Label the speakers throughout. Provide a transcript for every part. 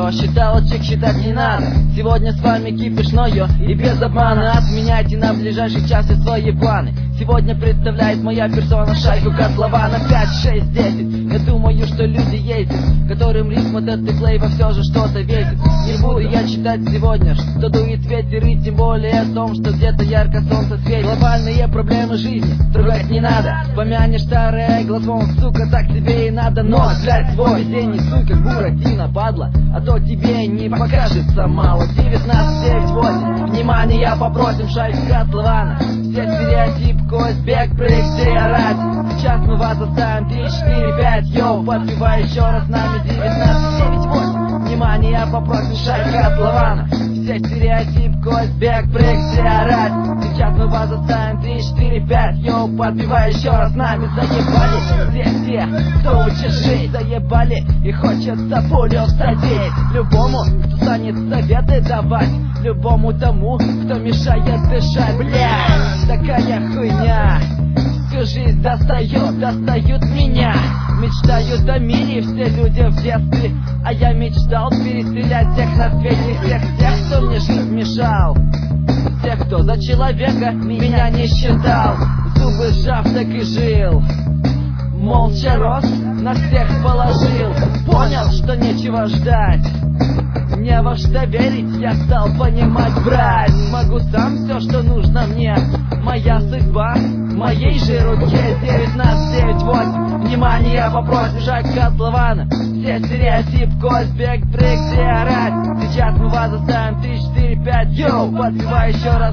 Speaker 1: но считалочек считать не надо. Сегодня с вами кипиш, но и без обмана. Отменяйте на ближайший час все свои планы. Сегодня представляет моя персона шайку Котлована 5, 6, 10. Я думаю, что люди ездят, которым ритм этот плей во все же что-то весит. Не буду я читать сегодня, что дует ветер, и тем более о том, что где-то ярко солнце светит. Глобальные проблемы жизни трогать не надо. Помянешь старое глазом, сука, так тебе и надо. Но взять свой день не суй, как Буратино, падла, а то тебе не покажется мало. 19-9-8, внимание попросим, шайку Котлована. Все стереотип, кость, бег, прыг, где орать. Сейчас мы вас заставим 3, 4, 5, йоу, подпевай еще раз с нами. 19-9-8, внимание попросим, шайку Котлована. Все стереотип, кость, бег, прыг, где орать. Сейчас мы вас заставим 3, 4, 5, йоу, подпевай еще раз с нами. Заебали все те, кто учит жить, заебали и хочется пулю всадить. Любому, кто станет советы давать, любому тому, кто мешает дышать. Блядь, такая хуйня всю жизнь достают меня. Мечтают о мире все люди в детстве, а я мечтал перестрелять всех на свете. Всех тех, кто мне жизнь мешал, тех, кто за человека меня не считал. Зубы сжав, так и жил, молча рос, на всех положил. Понял, что нечего ждать, не во что верить, я стал понимать, брать могу сам все, что нужно мне. Моя судьба в моей же руке. 19-9-8, внимание попросим, шайку Котлована. Все стереотип, кость, бег, прыг, где орать. Сейчас мы вас заставим 3, 4, 5, йоу, подпевай еще раз с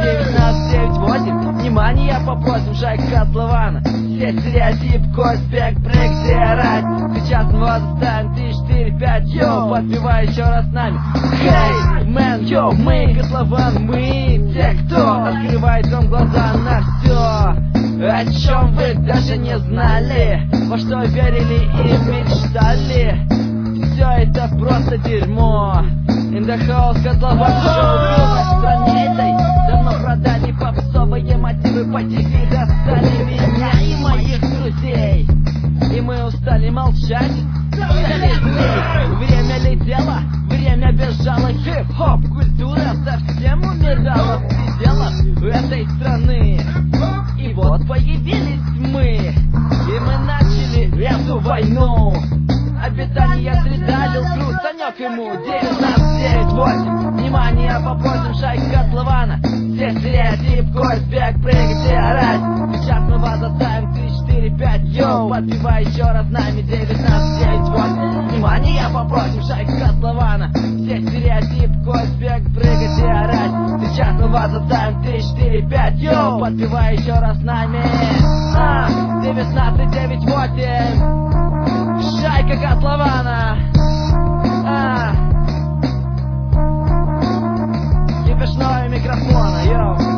Speaker 1: нами. 19-9-8, внимание попросим, шайку Котлована. Все стереотип, кость, бег, прыг, где орать. Сейчас мы вас заставим 3, 4, 5, йоу, подпевай еще раз с нами. Хей, мэн, йоу, мы Котлован, мы те, кто открывает вам глаза на все, о чем вы даже не знали, во что верили и мечтали. Все это просто дерьмо. In the house, Котлован шоу. В стране этой давно продали попсовые мотивы, по ТВ достали меня и моих друзей. И мы устали молчать, стали злей. Время летело, время бежало. Хип-хоп культура совсем умирала в пределах этой страны. И вот появились мы, и мы начали эту войну. Обитание среда, дал плюс, Санек ему. 19-9-8, внимание попросим, шайку Котлована. Все стереотип, кость, бег, прыг, где орать. Сейчас мы вас заставим 3, 4, 5, йоу, подпевай еще раз с нами. 19-9-8, внимание попросим, шайку Котлована. Все стереотип, кость, бег, прыг, где орать. Сейчас мы вас заставим 3, 4, 5, йоу, подпевай еще раз с нами. 19-9-8, шайка Котлована. Кипишного микрофона, йоу.